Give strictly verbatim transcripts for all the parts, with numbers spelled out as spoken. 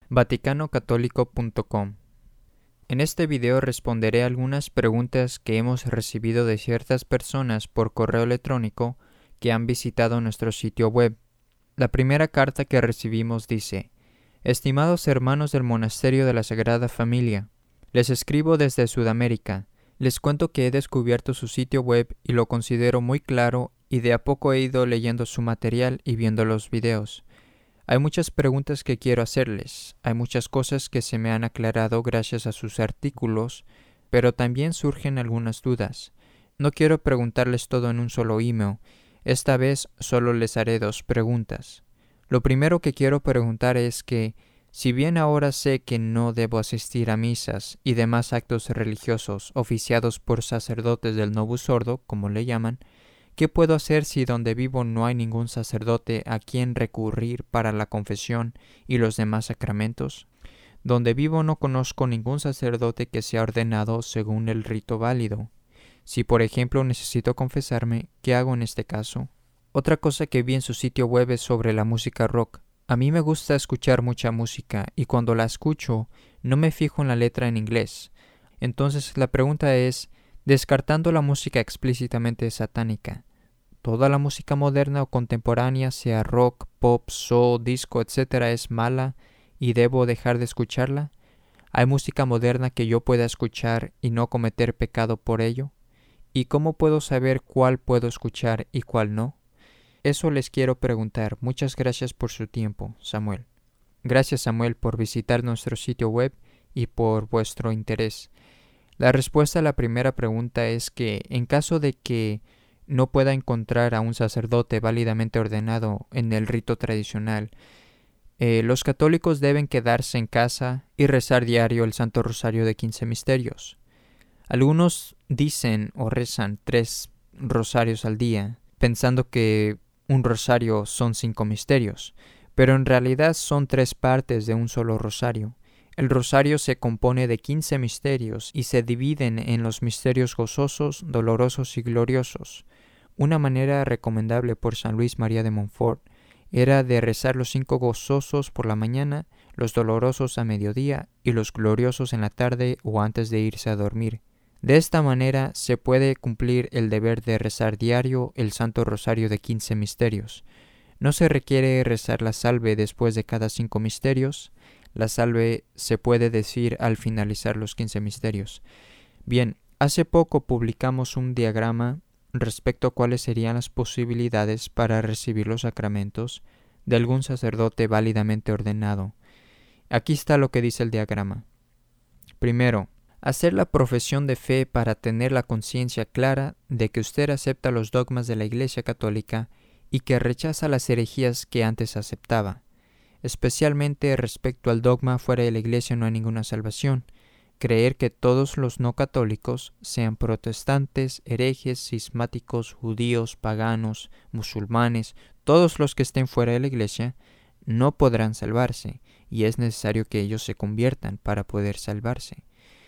vaticano católico punto com. En este video responderé algunas preguntas que hemos recibido de ciertas personas por correo electrónico que han visitado nuestro sitio web. La primera carta que recibimos dice: Estimados hermanos del Monasterio de la Sagrada Familia, les escribo desde Sudamérica. Les cuento que he descubierto su sitio web y lo considero muy claro, y de a poco he ido leyendo su material y viendo los videos. Hay muchas preguntas que quiero hacerles, hay muchas cosas que se me han aclarado gracias a sus artículos, pero también surgen algunas dudas. No quiero preguntarles todo en un solo email, esta vez solo les haré dos preguntas. Lo primero que quiero preguntar es que, si bien ahora sé que no debo asistir a misas y demás actos religiosos oficiados por sacerdotes del Novus Ordo, como le llaman, ¿qué puedo hacer si donde vivo no hay ningún sacerdote a quien recurrir para la confesión y los demás sacramentos? Donde vivo no conozco ningún sacerdote que sea ordenado según el rito válido. Si por ejemplo necesito confesarme, ¿qué hago en este caso? Otra cosa que vi en su sitio web es sobre la música rock. A mí me gusta escuchar mucha música y cuando la escucho no me fijo en la letra en inglés. Entonces la pregunta es, descartando la música explícitamente satánica, ¿toda la música moderna o contemporánea, sea rock, pop, soul, disco, etcétera, es mala y debo dejar de escucharla? ¿Hay música moderna que yo pueda escuchar y no cometer pecado por ello? ¿Y cómo puedo saber cuál puedo escuchar y cuál no? Eso les quiero preguntar. Muchas gracias por su tiempo, Samuel. Gracias, Samuel, por visitar nuestro sitio web y por vuestro interés. La respuesta a la primera pregunta es que, en caso de que no pueda encontrar a un sacerdote válidamente ordenado en el rito tradicional, eh, los católicos deben quedarse en casa y rezar diario el Santo Rosario de quince misterios. Algunos dicen o rezan tres rosarios al día, pensando que un rosario son cinco misterios, pero en realidad son tres partes de un solo rosario. El rosario se compone de quince misterios y se dividen en los misterios gozosos, dolorosos y gloriosos. Una manera recomendable por San Luis María de Montfort era de rezar los cinco gozosos por la mañana, los dolorosos a mediodía y los gloriosos en la tarde o antes de irse a dormir. De esta manera se puede cumplir el deber de rezar diario el Santo Rosario de quince misterios. No se requiere rezar la salve después de cada cinco misterios. La salve se puede decir al finalizar los quince misterios. Bien, hace poco publicamos un diagrama respecto a cuáles serían las posibilidades para recibir los sacramentos de algún sacerdote válidamente ordenado. Aquí está lo que dice el diagrama. Primero, hacer la profesión de fe para tener la conciencia clara de que usted acepta los dogmas de la Iglesia Católica y que rechaza las herejías que antes aceptaba. Especialmente respecto al dogma fuera de la Iglesia no hay ninguna salvación. Creer que todos los no católicos, sean protestantes, herejes, cismáticos, judíos, paganos, musulmanes, todos los que estén fuera de la Iglesia, no podrán salvarse, y es necesario que ellos se conviertan para poder salvarse.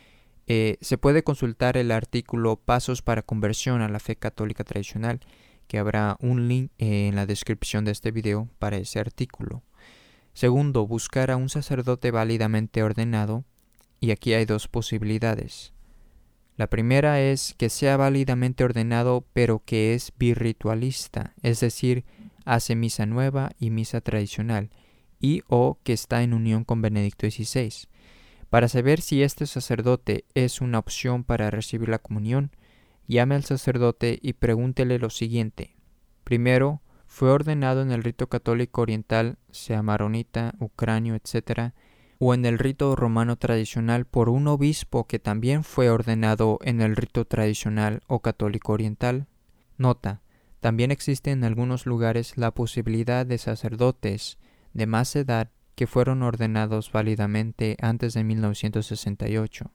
Eh, se puede consultar el artículo Pasos para conversión a la fe católica tradicional, que habrá un link eh, en la descripción de este video para ese artículo. Segundo, buscar a un sacerdote válidamente ordenado, y aquí hay dos posibilidades. La primera es que sea válidamente ordenado pero que es birritualista, es decir, hace misa nueva y misa tradicional, y o que está en unión con Benedicto dieciséis. Para saber si este sacerdote es una opción para recibir la comunión, llame al sacerdote y pregúntele lo siguiente. Primero, ¿fue ordenado en el rito católico oriental, sea maronita, ucranio, etcétera, o en el rito romano tradicional por un obispo que también fue ordenado en el rito tradicional o católico oriental? Nota, también existe en algunos lugares la posibilidad de sacerdotes de más edad que fueron ordenados válidamente antes de mil novecientos sesenta y ocho.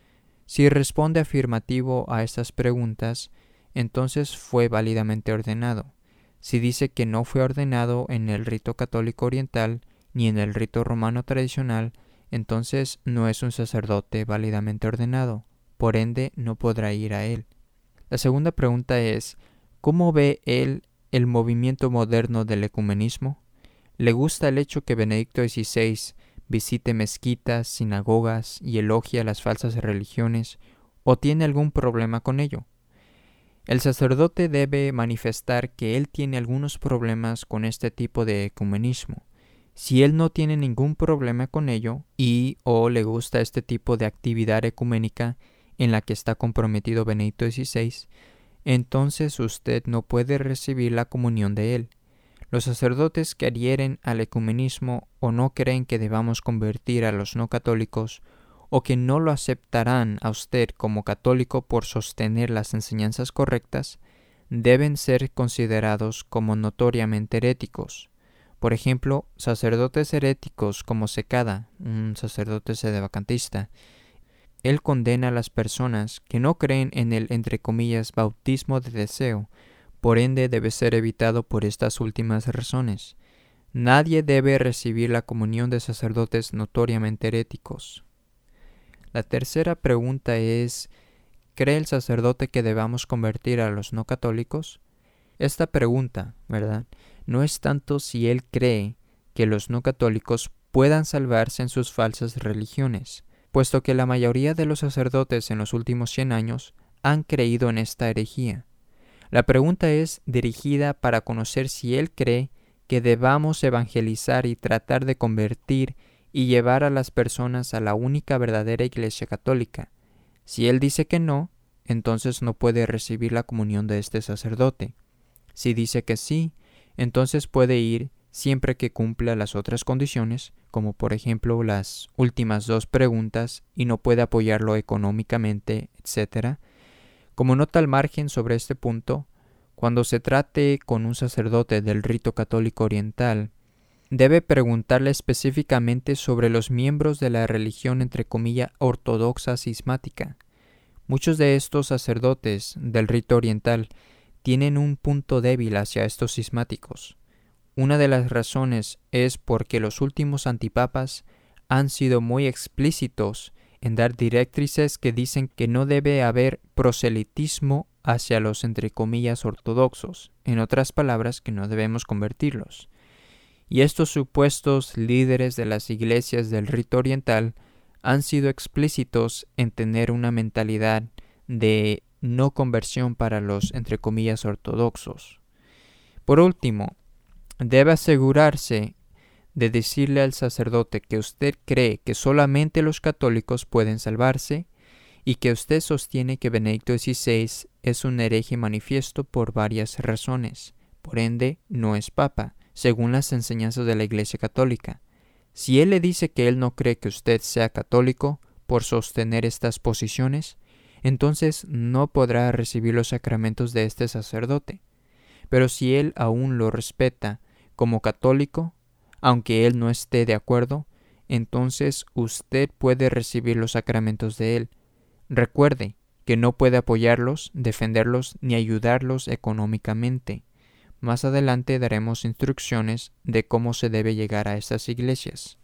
Si responde afirmativo a estas preguntas, entonces fue válidamente ordenado. Si dice que no fue ordenado en el rito católico oriental ni en el rito romano tradicional, entonces no es un sacerdote válidamente ordenado, por ende no podrá ir a él. La segunda pregunta es, ¿cómo ve él el movimiento moderno del ecumenismo? ¿Le gusta el hecho que Benedicto dieciséis visite mezquitas, sinagogas y elogia las falsas religiones, o tiene algún problema con ello. El sacerdote debe manifestar que él tiene algunos problemas con este tipo de ecumenismo. Si él no tiene ningún problema con ello y o le gusta este tipo de actividad ecuménica en la que está comprometido Benedicto dieciséis, entonces usted no puede recibir la comunión de él. Los sacerdotes que adhieren al ecumenismo o no creen que debamos convertir a los no católicos o que no lo aceptarán a usted como católico por sostener las enseñanzas correctas, deben ser considerados como notoriamente heréticos. Por ejemplo, sacerdotes heréticos como Secada, un sacerdote sedevacantista, él condena a las personas que no creen en el, entre comillas, bautismo de deseo, por ende debe ser evitado por estas últimas razones. Nadie debe recibir la comunión de sacerdotes notoriamente heréticos. La tercera pregunta es, ¿cree el sacerdote que debamos convertir a los no católicos? Esta pregunta, ¿verdad?, no es tanto si él cree que los no católicos puedan salvarse en sus falsas religiones, puesto que la mayoría de los sacerdotes en los últimos cien años han creído en esta herejía. La pregunta es dirigida para conocer si él cree que debamos evangelizar y tratar de convertir y llevar a las personas a la única verdadera Iglesia católica. Si él dice que no, entonces no puede recibir la comunión de este sacerdote. Si dice que sí, entonces puede ir siempre que cumpla las otras condiciones, como por ejemplo las últimas dos preguntas y no puede apoyarlo económicamente, etcétera. Como nota al margen sobre este punto, cuando se trate con un sacerdote del rito católico oriental, debe preguntarle específicamente sobre los miembros de la religión entre comillas ortodoxa cismática. Muchos de estos sacerdotes del rito oriental tienen un punto débil hacia estos cismáticos. Una de las razones es porque los últimos antipapas han sido muy explícitos en dar directrices que dicen que no debe haber proselitismo hacia los entre comillas ortodoxos, en otras palabras, que no debemos convertirlos. Y estos supuestos líderes de las iglesias del rito oriental han sido explícitos en tener una mentalidad de no conversión para los entre comillas ortodoxos. Por último, debe asegurarse de decirle al sacerdote que usted cree que solamente los católicos pueden salvarse y que usted sostiene que Benedicto dieciséis es un hereje manifiesto por varias razones. Por ende, no es papa, según las enseñanzas de la Iglesia Católica. Si él le dice que él no cree que usted sea católico por sostener estas posiciones, entonces no podrá recibir los sacramentos de este sacerdote. Pero si él aún lo respeta como católico, aunque él no esté de acuerdo, entonces usted puede recibir los sacramentos de él. Recuerde que no puede apoyarlos, defenderlos ni ayudarlos económicamente. Más adelante daremos instrucciones de cómo se debe llegar a estas iglesias.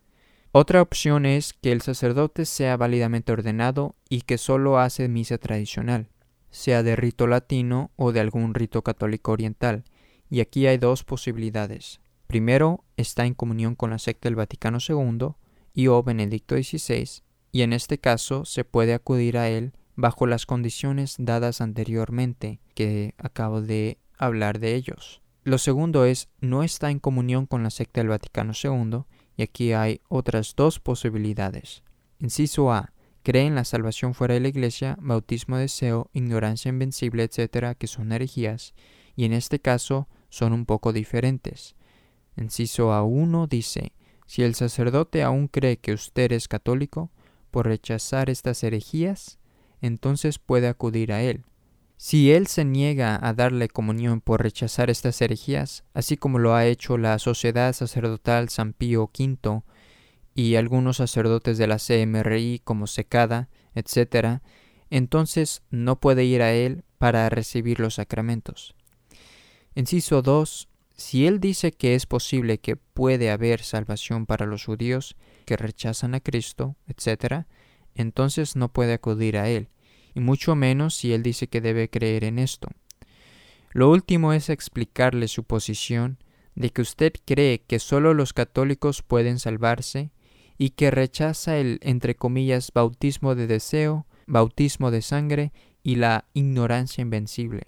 Otra opción es que el sacerdote sea válidamente ordenado y que solo hace misa tradicional, sea de rito latino o de algún rito católico oriental. Y aquí hay dos posibilidades. Primero, está en comunión con la secta del Vaticano segundo y o Benedicto dieciséis, y en este caso se puede acudir a él bajo las condiciones dadas anteriormente, que acabo de hablar de ellos. Lo segundo es, no está en comunión con la secta del Vaticano segundo, y aquí hay otras dos posibilidades. Inciso A. Cree en la salvación fuera de la iglesia, bautismo de deseo, ignorancia invencible, etcétera, que son herejías, y en este caso son un poco diferentes. Inciso A uno dice, si el sacerdote aún cree que usted es católico, por rechazar estas herejías, entonces puede acudir a él. Si él se niega a darle comunión por rechazar estas herejías, así como lo ha hecho la Sociedad Sacerdotal San Pío quinto y algunos sacerdotes de la C M R I como Secada, etcétera, entonces no puede ir a él para recibir los sacramentos. Inciso dos. Si él dice que es posible que puede haber salvación para los judíos que rechazan a Cristo, etcétera, entonces no puede acudir a él, y mucho menos si él dice que debe creer en esto. Lo último es explicarle su posición de que usted cree que solo los católicos pueden salvarse y que rechaza el, entre comillas, bautismo de deseo, bautismo de sangre y la ignorancia invencible.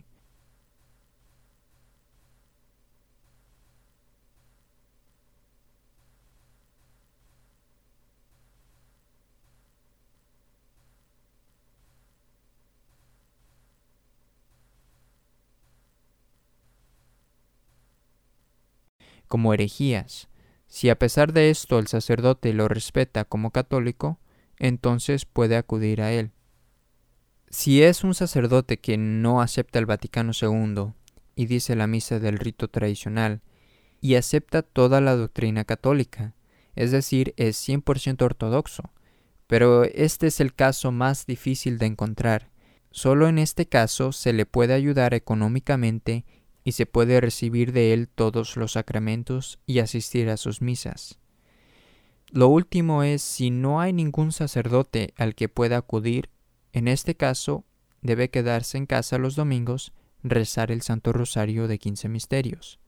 Como herejías. Si a pesar de esto el sacerdote lo respeta como católico, entonces puede acudir a él. Si es un sacerdote que no acepta el Vaticano segundo y dice la misa del rito tradicional y acepta toda la doctrina católica, es decir, es cien por ciento ortodoxo, pero este es el caso más difícil de encontrar. Solo en este caso se le puede ayudar económicamente y se puede recibir de él todos los sacramentos y asistir a sus misas. Lo último es, si no hay ningún sacerdote al que pueda acudir, en este caso debe quedarse en casa los domingos, rezar el Santo Rosario de quince misterios.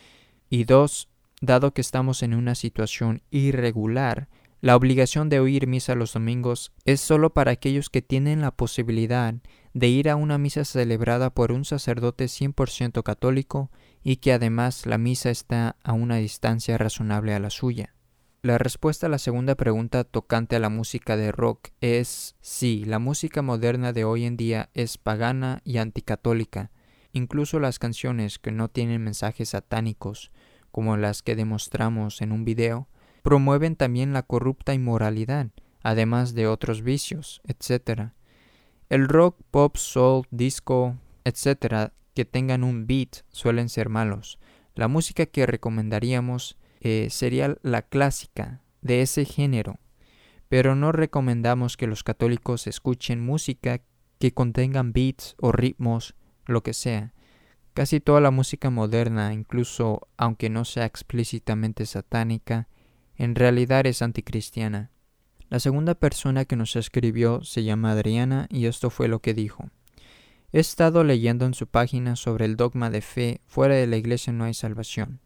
Y dos, dado que estamos en una situación irregular, la obligación de oír misa los domingos es solo para aquellos que tienen la posibilidad de ir a una misa celebrada por un sacerdote cien por ciento católico y que además la misa está a una distancia razonable a la suya. La respuesta a la segunda pregunta tocante a la música de rock es sí, la música moderna de hoy en día es pagana y anticatólica. Incluso las canciones que no tienen mensajes satánicos, como las que demostramos en un video, promueven también la corrupta inmoralidad, además de otros vicios, etcétera. El rock, pop, soul, disco, etcétera, que tengan un beat suelen ser malos. La música que recomendaríamos eh, sería la clásica de ese género, pero no recomendamos que los católicos escuchen música que contengan beats o ritmos, lo que sea. Casi toda la música moderna, incluso aunque no sea explícitamente satánica, en realidad es anticristiana. La segunda persona que nos escribió se llama Adriana y esto fue lo que dijo. He estado leyendo en su página sobre el dogma de fe, fuera de la iglesia no hay salvación.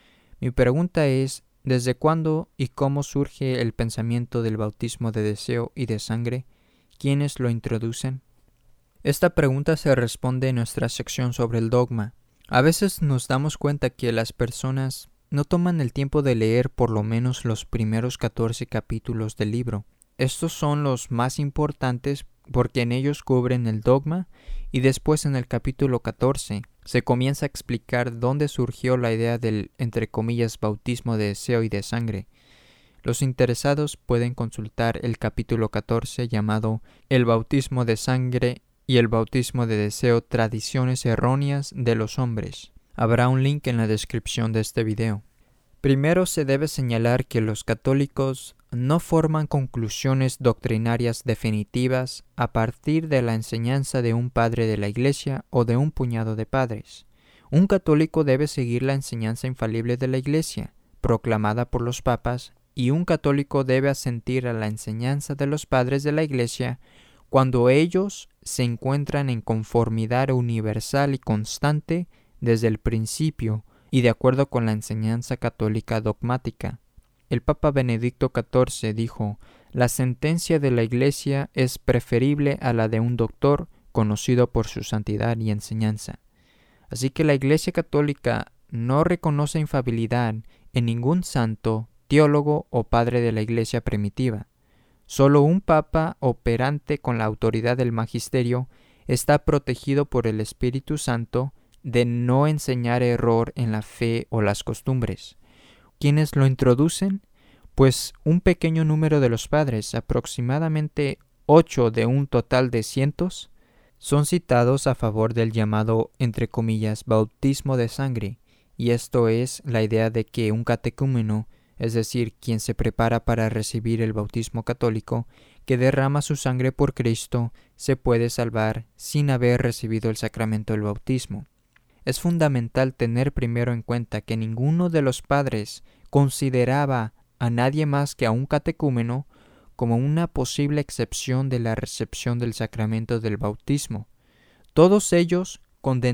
Mi pregunta es, ¿desde cuándo y cómo surge el pensamiento del bautismo de deseo y de sangre? ¿Quiénes lo introducen? Esta pregunta se responde en nuestra sección sobre el dogma. A veces nos damos cuenta que las personas no toman el tiempo de leer por lo menos los primeros catorce capítulos del libro. Estos son los más importantes porque en ellos cubren el dogma y después en el capítulo catorce se comienza a explicar dónde surgió la idea del, entre comillas, bautismo de deseo y de sangre. Los interesados pueden consultar el capítulo catorce llamado El bautismo de sangre y el bautismo de deseo, tradiciones erróneas de los hombres. Habrá un link en la descripción de este video. Primero se debe señalar que los católicos no forman conclusiones doctrinarias definitivas a partir de la enseñanza de un padre de la Iglesia o de un puñado de padres. Un católico debe seguir la enseñanza infalible de la Iglesia, proclamada por los papas, y un católico debe asentir a la enseñanza de los padres de la Iglesia cuando ellos se encuentran en conformidad universal y constante desde el principio y de acuerdo con la enseñanza católica dogmática. El Papa Benedicto catorce dijo, la sentencia de la Iglesia es preferible a la de un doctor conocido por su santidad y enseñanza. Así que la Iglesia católica no reconoce infalibilidad en ningún santo, teólogo o padre de la Iglesia primitiva. Solo un Papa operante con la autoridad del magisterio está protegido por el Espíritu Santo de no enseñar error en la fe o las costumbres. ¿Quiénes lo introducen? Pues un pequeño número de los padres, aproximadamente ocho de un total de cientos, son citados a favor del llamado, entre comillas, bautismo de sangre, y esto es la idea de que un catecúmeno, es decir, quien se prepara para recibir el bautismo católico, que derrama su sangre por Cristo, se puede salvar sin haber recibido el sacramento del bautismo. Es fundamental tener primero en cuenta que ninguno de los padres consideraba a nadie más que a un catecúmeno como una posible excepción de la recepción del sacramento del bautismo. Todos ellos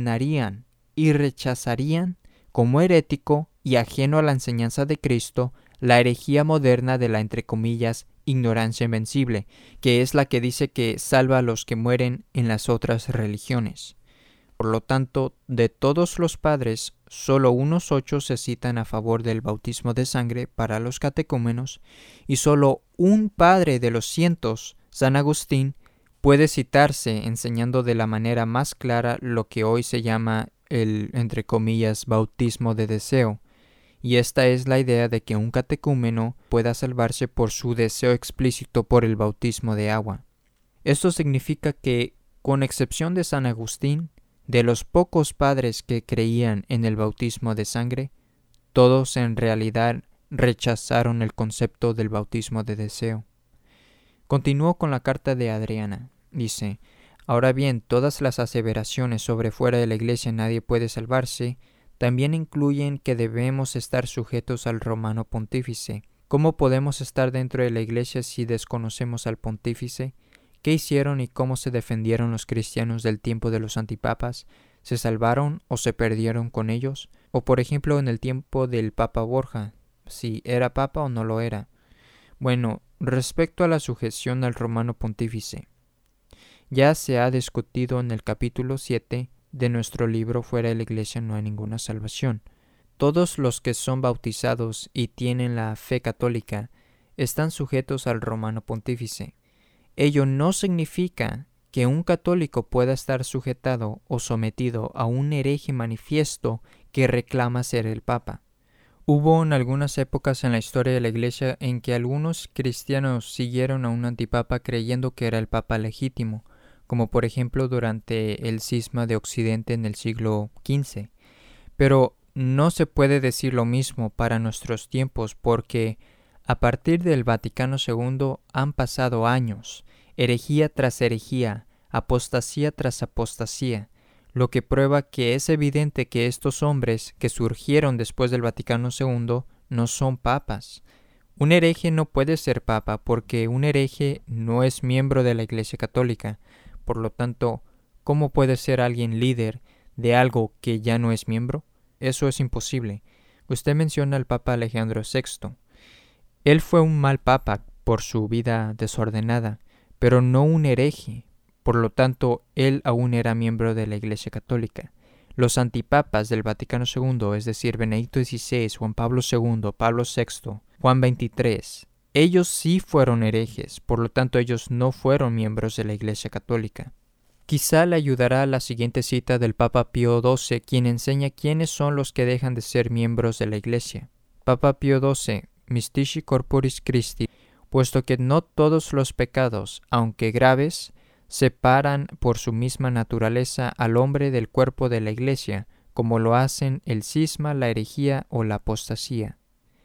condenarían y rechazarían como herético y ajeno a la enseñanza de Cristo la herejía moderna de la, entre comillas, ignorancia invencible, que es la que dice que salva a los que mueren en las otras religiones. Por lo tanto, de todos los padres, solo unos ocho se citan a favor del bautismo de sangre para los catecúmenos, y solo un padre de los cientos, San Agustín, puede citarse enseñando de la manera más clara lo que hoy se llama el, entre comillas, bautismo de deseo. Y esta es la idea de que un catecúmeno pueda salvarse por su deseo explícito por el bautismo de agua. Esto significa que, con excepción de San Agustín, de los pocos padres que creían en el bautismo de sangre, todos en realidad rechazaron el concepto del bautismo de deseo. Continuó con la carta de Adriana. Dice: ahora bien, todas las aseveraciones sobre fuera de la iglesia nadie puede salvarse también incluyen que debemos estar sujetos al romano pontífice. ¿Cómo podemos estar dentro de la iglesia si desconocemos al pontífice? ¿Qué hicieron y cómo se defendieron los cristianos del tiempo de los antipapas? ¿Se salvaron o se perdieron con ellos? O por ejemplo en el tiempo del Papa Borja, si era papa o no lo era. Bueno, respecto a la sujeción al romano pontífice, ya se ha discutido en el capítulo siete de nuestro libro Fuera de la Iglesia no hay ninguna salvación. Todos los que son bautizados y tienen la fe católica están sujetos al romano pontífice. Ello no significa que un católico pueda estar sujetado o sometido a un hereje manifiesto que reclama ser el Papa. Hubo en algunas épocas en la historia de la Iglesia en que algunos cristianos siguieron a un antipapa creyendo que era el Papa legítimo, como por ejemplo durante el cisma de Occidente en el siglo quince. Pero no se puede decir lo mismo para nuestros tiempos porque a partir del Vaticano segundo han pasado años, herejía tras herejía, apostasía tras apostasía, lo que prueba que es evidente que estos hombres que surgieron después del Vaticano segundo no son papas. Un hereje no puede ser papa porque un hereje no es miembro de la Iglesia Católica. Por lo tanto, ¿cómo puede ser alguien líder de algo que ya no es miembro? Eso es imposible. Usted menciona al Papa Alejandro sexto. Él fue un mal papa por su vida desordenada, pero no un hereje. Por lo tanto, él aún era miembro de la Iglesia Católica. Los antipapas del Vaticano segundo, es decir, Benedicto dieciséis, Juan Pablo segundo, Pablo sexto, Juan veintitrés, ellos sí fueron herejes, por lo tanto ellos no fueron miembros de la Iglesia Católica. Quizá le ayudará la siguiente cita del Papa Pío doce, quien enseña quiénes son los que dejan de ser miembros de la Iglesia. Papa Pío doce, Mystici Corporis Christi, puesto que no todos los pecados, aunque graves, separan por su misma naturaleza al hombre del cuerpo de la Iglesia, como lo hacen el cisma, la herejía o la apostasía.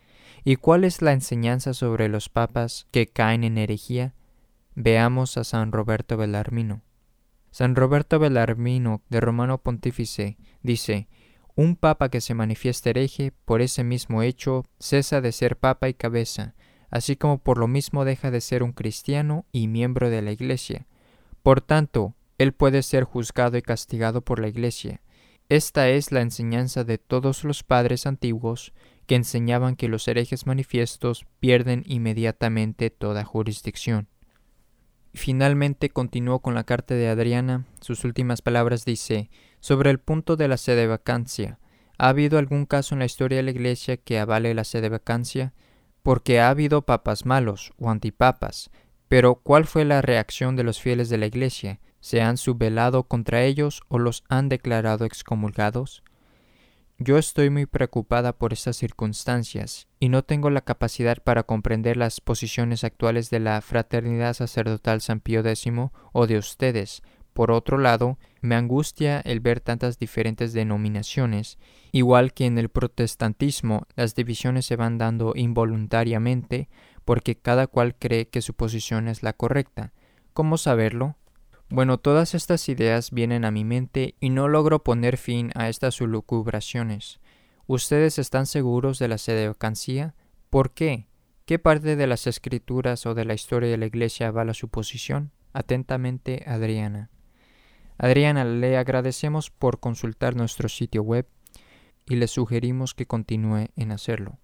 ¿Y cuál es la enseñanza sobre los papas que caen en herejía? Veamos a San Roberto Bellarmino. San Roberto Bellarmino, de Romano Pontífice, dice: un papa que se manifiesta hereje por ese mismo hecho cesa de ser papa y cabeza, así como por lo mismo deja de ser un cristiano y miembro de la Iglesia. Por tanto, él puede ser juzgado y castigado por la Iglesia. Esta es la enseñanza de todos los padres antiguos que enseñaban que los herejes manifiestos pierden inmediatamente toda jurisdicción. Finalmente continuó con la carta de Adriana. Sus últimas palabras dice: sobre el punto de la sedevacancia, ¿ha habido algún caso en la historia de la Iglesia que avale la sedevacancia? Porque ha habido papas malos o antipapas, pero ¿cuál fue la reacción de los fieles de la Iglesia? ¿Se han subvelado contra ellos o los han declarado excomulgados? Yo estoy muy preocupada por estas circunstancias y no tengo la capacidad para comprender las posiciones actuales de la Fraternidad Sacerdotal San Pío X o de ustedes. Por otro lado, me angustia el ver tantas diferentes denominaciones. Igual que en el protestantismo, las divisiones se van dando involuntariamente porque cada cual cree que su posición es la correcta. ¿Cómo saberlo? Bueno, todas estas ideas vienen a mi mente y no logro poner fin a estas lucubraciones. ¿Ustedes están seguros de la sedevacancia? ¿Por qué? ¿Qué parte de las Escrituras o de la historia de la Iglesia avala su posición? Atentamente, Adriana. Adriana, le agradecemos por consultar nuestro sitio web y le sugerimos que continúe en hacerlo.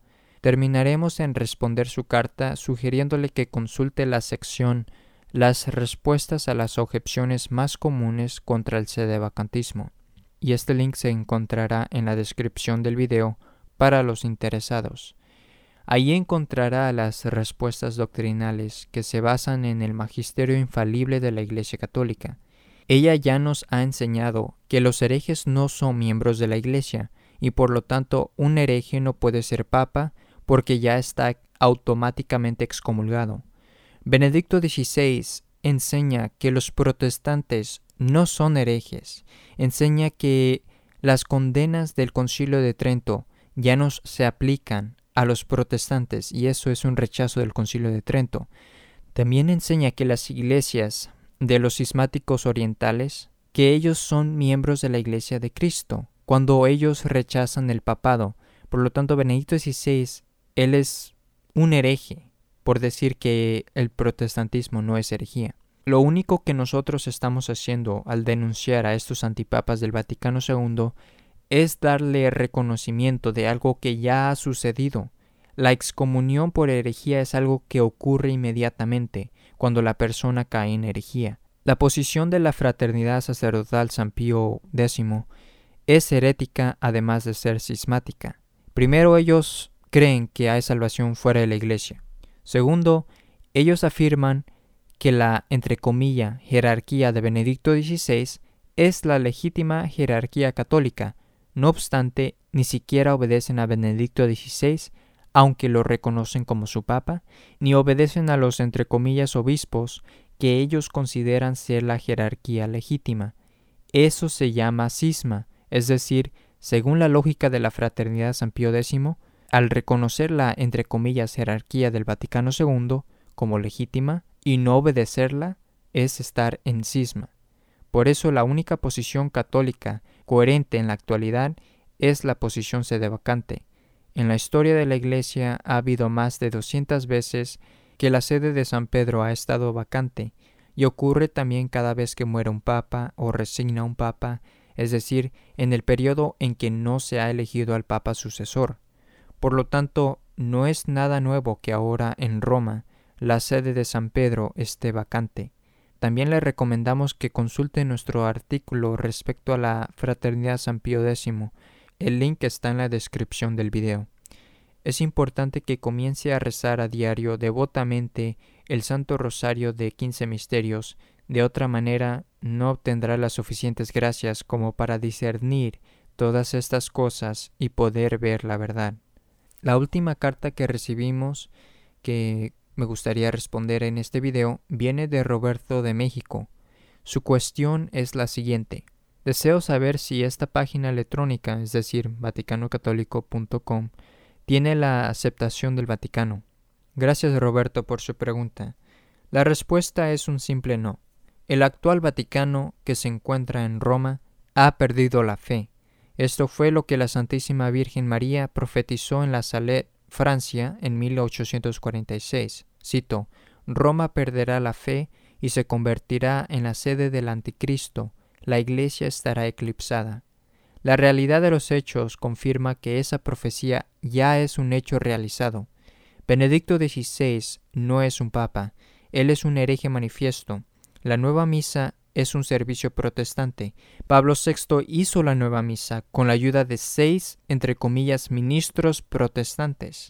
Terminaremos en responder su carta sugiriéndole que consulte la sección Las respuestas a las objeciones más comunes contra el sedevacantismo, y este link se encontrará en la descripción del video para los interesados. Allí encontrará las respuestas doctrinales que se basan en el magisterio infalible de la Iglesia Católica. Ella ya nos ha enseñado que los herejes no son miembros de la Iglesia, y por lo tanto un hereje no puede ser papa porque ya está automáticamente excomulgado. Benedicto dieciséis enseña que los protestantes no son herejes, enseña que las condenas del Concilio de Trento ya no se aplican a los protestantes y eso es un rechazo del Concilio de Trento. También enseña que las iglesias de los cismáticos orientales, que ellos son miembros de la Iglesia de Cristo, cuando ellos rechazan el papado. Por lo tanto, Benedicto dieciséis, él es un hereje, por decir que el protestantismo no es herejía. Lo único que nosotros estamos haciendo al denunciar a estos antipapas del Vaticano segundo es darle reconocimiento de algo que ya ha sucedido. La excomunión por herejía es algo que ocurre inmediatamente cuando la persona cae en herejía. La posición de la Fraternidad Sacerdotal San Pío X es herética además de ser cismática. Primero, ellos creen que hay salvación fuera de la Iglesia. Segundo, ellos afirman que la, entre comillas, jerarquía de Benedicto dieciséis es la legítima jerarquía católica. No obstante, ni siquiera obedecen a Benedicto dieciséis, aunque lo reconocen como su papa, ni obedecen a los, entre comillas, obispos que ellos consideran ser la jerarquía legítima. Eso se llama cisma, es decir, según la lógica de la Fraternidad San Pío X, al reconocer la, entre comillas, jerarquía del Vaticano segundo como legítima y no obedecerla, es estar en cisma. Por eso la única posición católica coherente en la actualidad es la posición sedevacante. En la historia de la Iglesia ha habido más de doscientas veces que la sede de San Pedro ha estado vacante, y ocurre también cada vez que muere un papa o resigna un papa, es decir, en el periodo en que no se ha elegido al papa sucesor. Por lo tanto, no es nada nuevo que ahora en Roma la sede de San Pedro esté vacante. También le recomendamos que consulte nuestro artículo respecto a la Fraternidad San Pío X. El link está en la descripción del video. Es importante que comience a rezar a diario devotamente el Santo Rosario de quince misterios. De otra manera, no obtendrá las suficientes gracias como para discernir todas estas cosas y poder ver la verdad. La última carta que recibimos, que me gustaría responder en este video, viene de Roberto de México. Su cuestión es la siguiente. Deseo saber si esta página electrónica, es decir, vaticano católico punto com, tiene la aceptación del Vaticano. Gracias, Roberto, por su pregunta. La respuesta es un simple no. El actual Vaticano, que se encuentra en Roma, ha perdido la fe. Esto fue lo que la Santísima Virgen María profetizó en La Salette, Francia, en mil ochocientos cuarenta y seis. Cito: Roma perderá la fe y se convertirá en la sede del anticristo. La Iglesia estará eclipsada. La realidad de los hechos confirma que esa profecía ya es un hecho realizado. Benedicto dieciséis no es un papa, él es un hereje manifiesto. La nueva misa es un servicio protestante. Pablo sexto hizo la nueva misa con la ayuda de seis, entre comillas, ministros protestantes.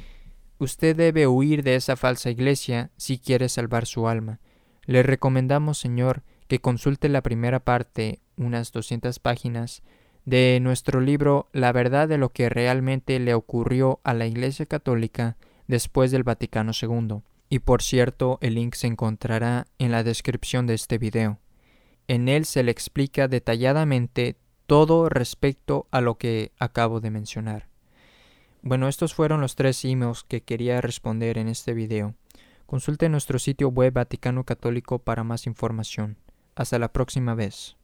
Usted debe huir de esa falsa iglesia si quiere salvar su alma. Le recomendamos, Señor, que consulte la primera parte, unas doscientas páginas, de nuestro libro La verdad de lo que realmente le ocurrió a la Iglesia Católica después del Vaticano segundo. Y por cierto, el link se encontrará en la descripción de este video. En él se le explica detalladamente todo respecto a lo que acabo de mencionar. Bueno, estos fueron los tres emails que quería responder en este video. Consulte nuestro sitio web Vaticano Católico para más información. Hasta la próxima vez.